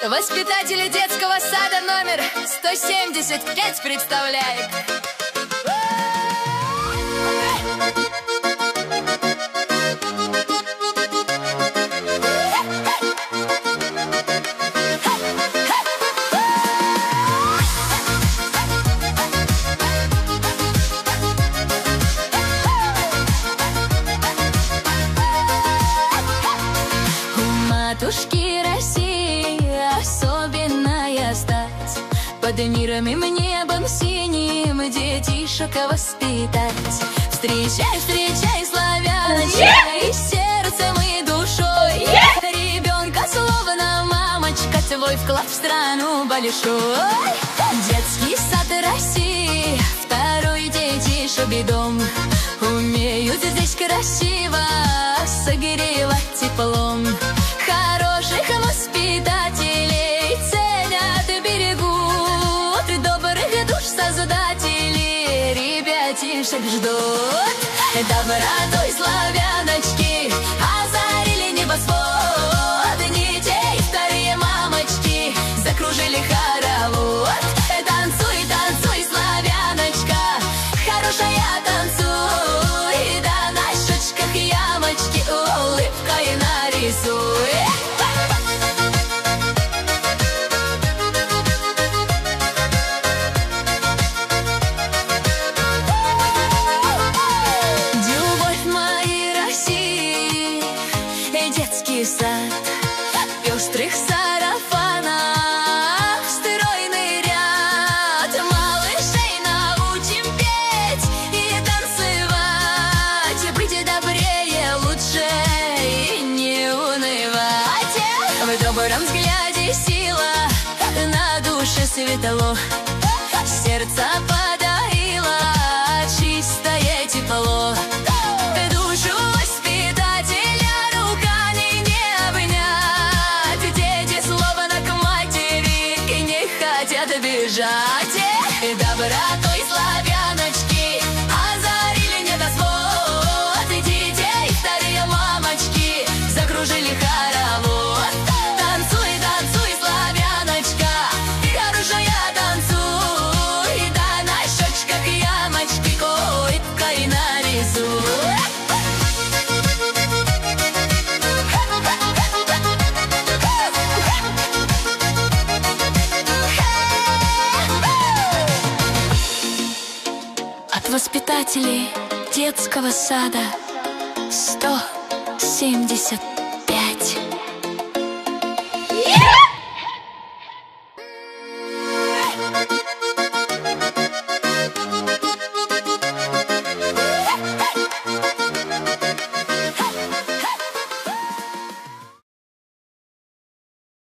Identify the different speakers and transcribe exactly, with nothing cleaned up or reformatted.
Speaker 1: Воспитатели детского сада номер сто семьдесят пять представляет.
Speaker 2: Матушки России особенная стать, под миром и небом синим детишек воспитать. Встречай, встречай, славяночка, и сердцем, и душой ребенка, словно мамочка, твой вклад в страну большой. Детский сад России, второй детишек дом, умеют здесь красиво согревать теплом. Хороших воспитателей ценят, берегут, добрых душ создатели ребятишек ждут. Добротой славяночки озарили небосвод, детей вторые мамочки закружили хоровод. Танцуй, танцуй, славяночка, хорошая танцуй, да на щечках ямочки улыбкой нарисуй. Детский сад, пестрых сарафанах, стройный ряд, малышей научим петь и танцевать, быть добрее, лучше и не унывать. В добром взгляде сила, на душе светло, сердце подарило чистое тепло. Бежать, добротой славяночки озарили небосвод, детей вторые мамочки закружили хоровод. Танцуй, танцуй, славяночка, хорошая танцуй, да на щечках ямочки улыбкой нарисуй. Воспитателей детского сада сто семьдесят